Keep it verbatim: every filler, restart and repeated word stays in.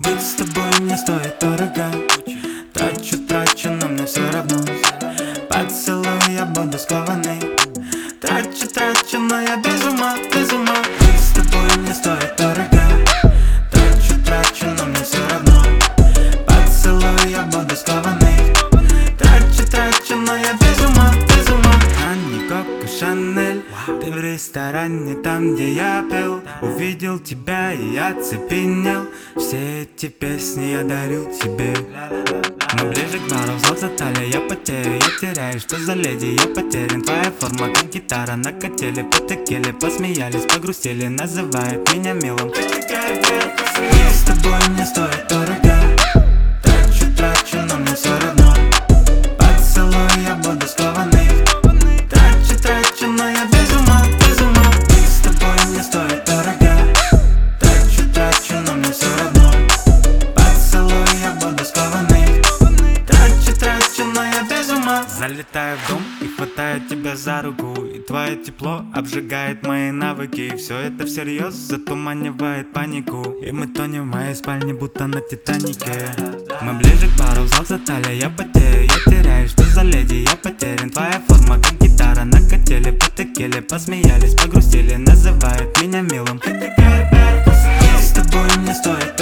Быть с тобой не стоит дорого. Трачу, трачу, но мне все равно. Поцелуй, я буду скованный. Трачу, трачу, но я без ума, без ума. Быть с тобой не стоит дорого. Трачу, трачу, но мне все равно. Поцелуй, я буду скованный. Трачу, трачу, но я без ума, без ума. Анни, Коко, Шанель. Ты в ресторане, там, где я пил. Увидел тебя и я оцепенел. Все эти песни я дарю тебе. Мы ближе к бару, взлог за талия, я потеряю, я теряю. Что за леди, я потерян. Твоя форма, как гитара на качели. По текеле, посмеялись, погрустили. Называют меня милым. С тобой не стоит дорого. Трачу, трачу, но мне все равно. Поцелуй, я буду скованный. Трачу, трачу, но я без ума, без ума. С тобой не стоит дорого. Трачу, трачу, но мне все равно. Поцелуй, я буду скованный. Трачу, трачу, но я без ума. Залетаю в дом и хватаю тебя за руку. И твое тепло обжигает мои навыки. И все это всерьез затуманивает панику. И мы тонем в моей спальне, будто на Титанике. Мы ближе к бару, взлог за талия, я потеряю, я теряю. Что за леди, я потерян. Твоя форма, как гитара на качели. По текеле, посмеялись, погрустили. Называют меня милым. С тобой не стоит